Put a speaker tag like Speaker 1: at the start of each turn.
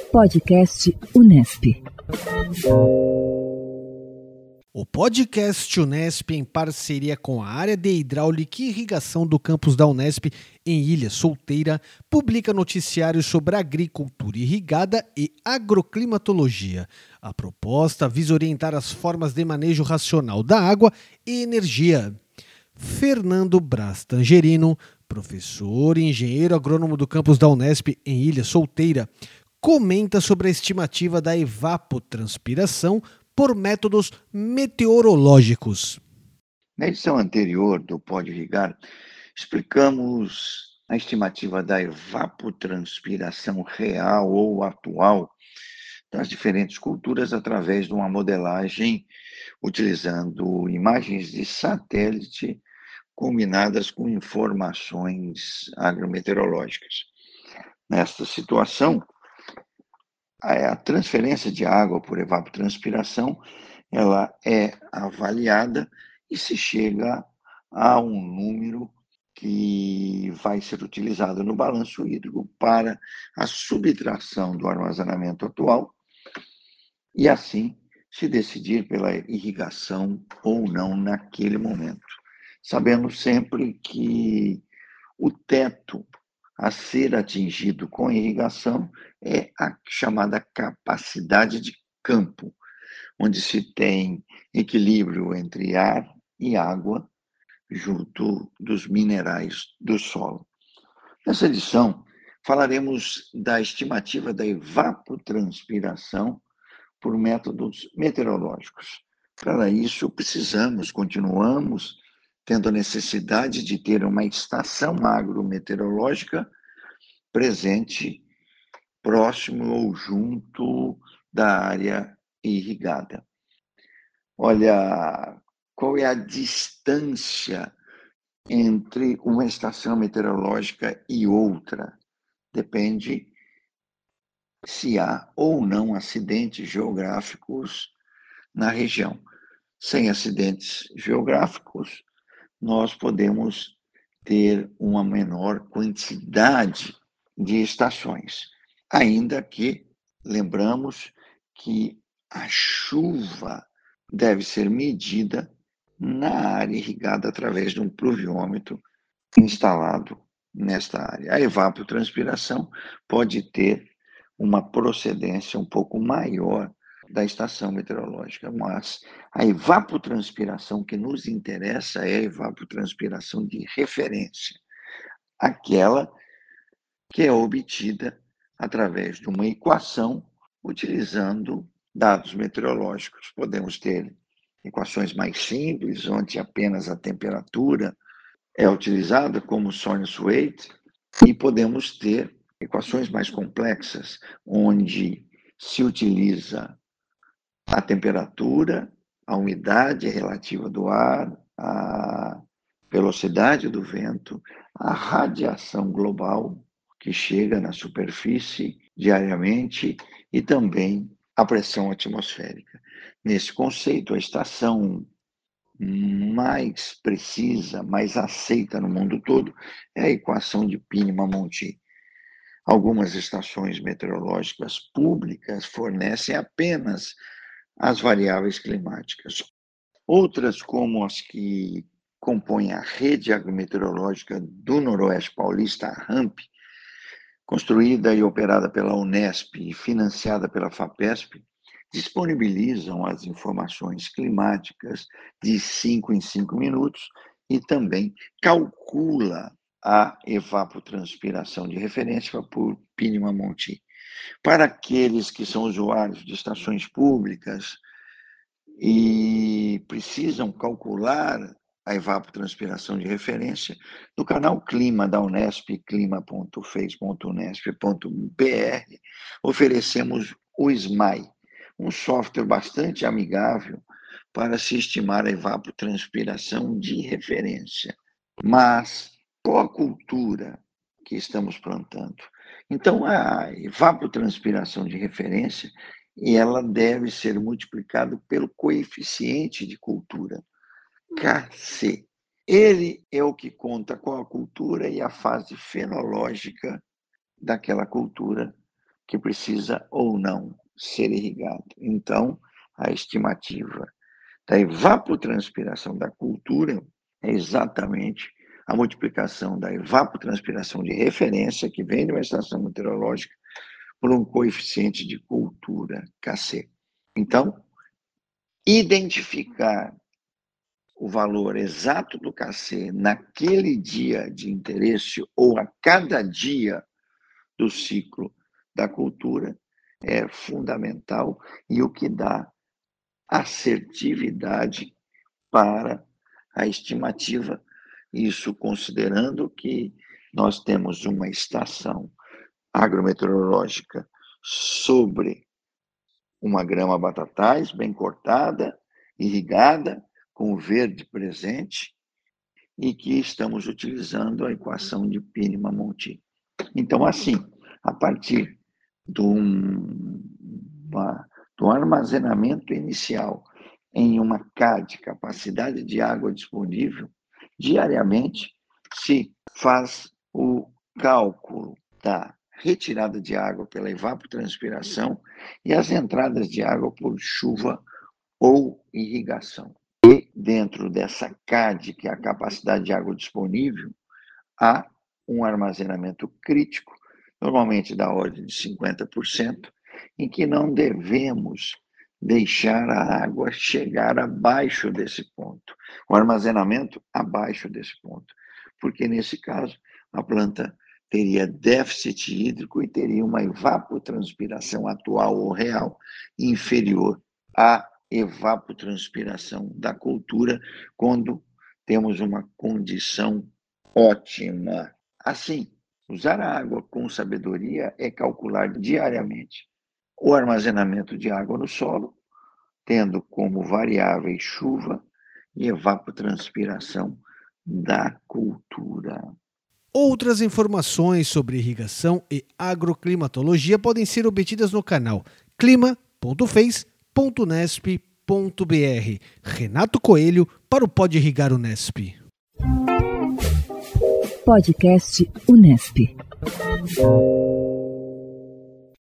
Speaker 1: Podcast Unesp.
Speaker 2: O podcast Unesp, em parceria com a área de hidráulica e irrigação do campus da Unesp em Ilha Solteira, publica noticiários sobre agricultura irrigada e agroclimatologia. A proposta visa orientar as formas de manejo racional da água e energia. Fernando Braz Tangerino, professor e engenheiro agrônomo do campus da Unesp em Ilha Solteira, comenta sobre a estimativa da evapotranspiração por métodos meteorológicos.
Speaker 3: Na edição anterior do Pode Irrigar, explicamos a estimativa da evapotranspiração real ou atual das diferentes culturas através de uma modelagem utilizando imagens de satélite combinadas com informações agrometeorológicas. Nesta situação, a transferência de água por evapotranspiração ela é avaliada e se chega a um número que vai ser utilizado no balanço hídrico para a subtração do armazenamento atual e assim se decidir pela irrigação ou não naquele momento. Sabendo sempre que o teto a ser atingido com irrigação é a chamada capacidade de campo, onde se tem equilíbrio entre ar e água junto dos minerais do solo. Nessa edição, falaremos da estimativa da evapotranspiração por métodos meteorológicos. Para isso, continuamos tendo a necessidade de ter uma estação agrometeorológica presente próximo ou junto da área irrigada. Olha, qual é a distância entre uma estação meteorológica e outra? Depende se há ou não acidentes geográficos na região. Sem acidentes geográficos, nós podemos ter uma menor quantidade de estações. Ainda que, lembramos que a chuva deve ser medida na área irrigada através de um pluviômetro instalado nesta área. A evapotranspiração pode ter uma procedência um pouco maior da estação meteorológica, mas a evapotranspiração que nos interessa é a evapotranspiração de referência, aquela que é obtida através de uma equação utilizando dados meteorológicos. Podemos ter equações mais simples, onde apenas a temperatura é utilizada, como Saunders-Waite, e podemos ter equações mais complexas, onde se utiliza a temperatura, a umidade relativa do ar, a velocidade do vento, a radiação global que chega na superfície diariamente e também a pressão atmosférica. Nesse conceito, a estação mais precisa, mais aceita no mundo todo, é a equação de Pini-Monti. Algumas estações meteorológicas públicas fornecem apenas as variáveis climáticas. Outras, como as que compõem a rede agrometeorológica do Noroeste Paulista, a RAMP, construída e operada pela Unesp e financiada pela FAPESP, disponibilizam as informações climáticas de 5 em 5 minutos e também calcula a evapotranspiração de referência por Pini-Monti. Para aqueles que são usuários de estações públicas e precisam calcular a evapotranspiração de referência, no canal Clima da Unesp, clima.fez.unesp.br, oferecemos o SMAI, um software bastante amigável para se estimar a evapotranspiração de referência. Mas qual a cultura que estamos plantando? Então, a evapotranspiração de referência ela deve ser multiplicada pelo coeficiente de cultura, Kc. Ele é o que conta com a cultura e a fase fenológica daquela cultura que precisa ou não ser irrigado. Então, a estimativa da evapotranspiração da cultura é exatamente a multiplicação da evapotranspiração de referência, que vem de uma estação meteorológica, por um coeficiente de cultura, Kc. Então, identificar o valor exato do Kc naquele dia de interesse ou a cada dia do ciclo da cultura é fundamental e o que dá assertividade para a estimativa, isso considerando que nós temos uma estação agrometeorológica sobre uma grama batatais bem cortada, irrigada, com o verde presente, e que estamos utilizando a equação de Pini-Monti. Então, assim, a partir do armazenamento inicial em uma CAD, capacidade de água disponível, diariamente se faz o cálculo da retirada de água pela evapotranspiração e as entradas de água por chuva ou irrigação. E dentro dessa CAD, que é a capacidade de água disponível, há um armazenamento crítico, normalmente da ordem de 50%, em que não devemos deixar a água chegar abaixo desse ponto, o armazenamento abaixo desse ponto, porque nesse caso a planta teria déficit hídrico e teria uma evapotranspiração atual ou real inferior à evapotranspiração da cultura quando temos uma condição ótima. Assim, usar a água com sabedoria é calcular diariamente o armazenamento de água no solo, tendo como variáveis chuva e evapotranspiração da cultura.
Speaker 2: Outras informações sobre irrigação e agroclimatologia podem ser obtidas no canal clima.fez.unesp.br. Renato Coelho para o Pode Irrigar Unesp.
Speaker 1: Podcast Unesp.